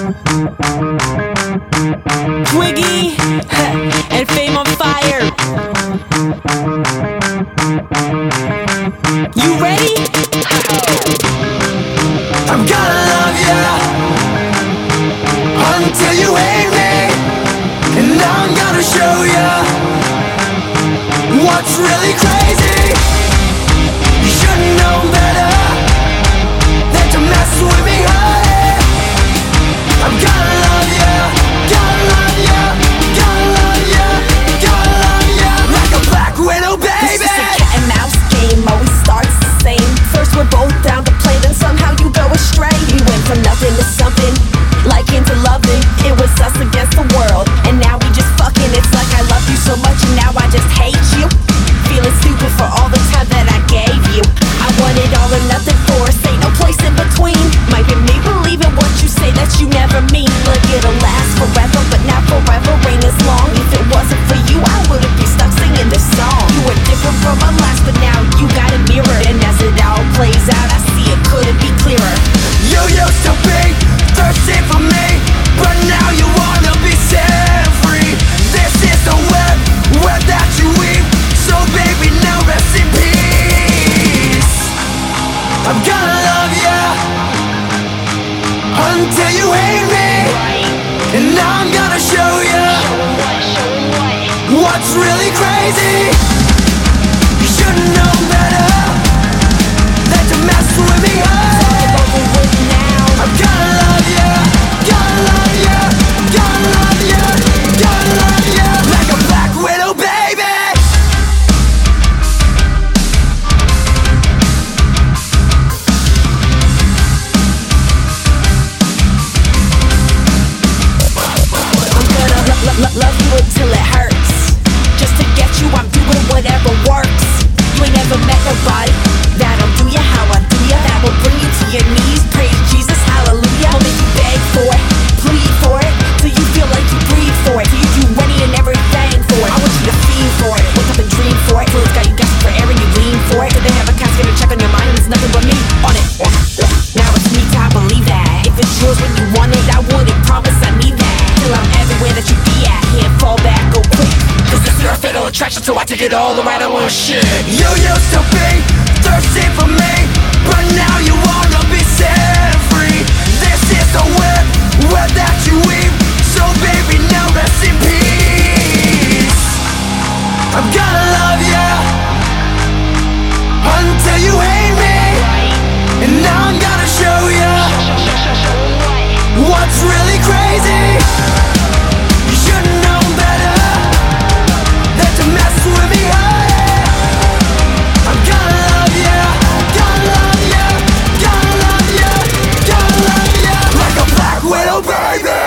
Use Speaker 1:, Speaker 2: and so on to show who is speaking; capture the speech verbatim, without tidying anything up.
Speaker 1: Twiggy and Fame on Fire. You ready?
Speaker 2: I'm gonna love you until you hate me, and I'm gonna show you what's really crazy. You should've known better than to mess with me, honey. I'm gonna love you, gonna love you, gonna love you, gonna love you like a black widow, baby.
Speaker 1: This is a cat and mouse game, always starts the same. First we're both down to play, then somehow you go astray. We went from nothing to something, like into loving. It was us against the world, and now we just fucking. It's like I love you so much and now I just hate you. Feeling stupid for all the time that I gave you. I want it all or nothing for us, ain't no place in between. Might be me believing what you say that you never mean. Look, it'll last forever, but not forever ain't as long. If it wasn't for you, I wouldn't be stuck singing this song. You were different from my last, but now you got a mirror, and as it all plays out, I see it couldn't be clearer.
Speaker 2: You used to be thirsty for me, but now you wanna be set free. This is the web, web that you weave. So baby, now rest in peace. I'm gonna love you until you hate me, and now I'm gonna show you what's really crazy. You should've known better than to mess with me, honey. I'm gonna love you, gonna love you, gonna love you, gonna love you like a black widow, baby.
Speaker 1: Love you until it hurts. Just to get you, I'm doing whatever works. You ain't never met nobody that'll do you how I do ya. That will bring you to your knees. Praise Jesus, hallelujah. I'll make you beg for it, plead for it, till you feel like you breathe for it, till you do any and everything for it. I want you to feel for it, wake up and dream for it, till it's got you gasping for air and you lean for it. Till they have a casket to check on your mind and it's nothing but me on it. Now it's me to believe that if it's yours when you want it, I wouldn't promise I need that. Till I'm everywhere that you be at, can't fall back, go quick. Cause this is your fatal attraction, so I take it all the right, I want shit.
Speaker 2: You used to be thirsty for me, but now you wanna be set free. This is the web, web that you weave. So baby, now rest in peace. I'm gonna love you until you hate me, and now I'm gonna show you what's really crazy. You should've known better than to mess with me, honey. I'm gonna love you, gonna love you, gonna love you, gonna love you like a black widow, baby.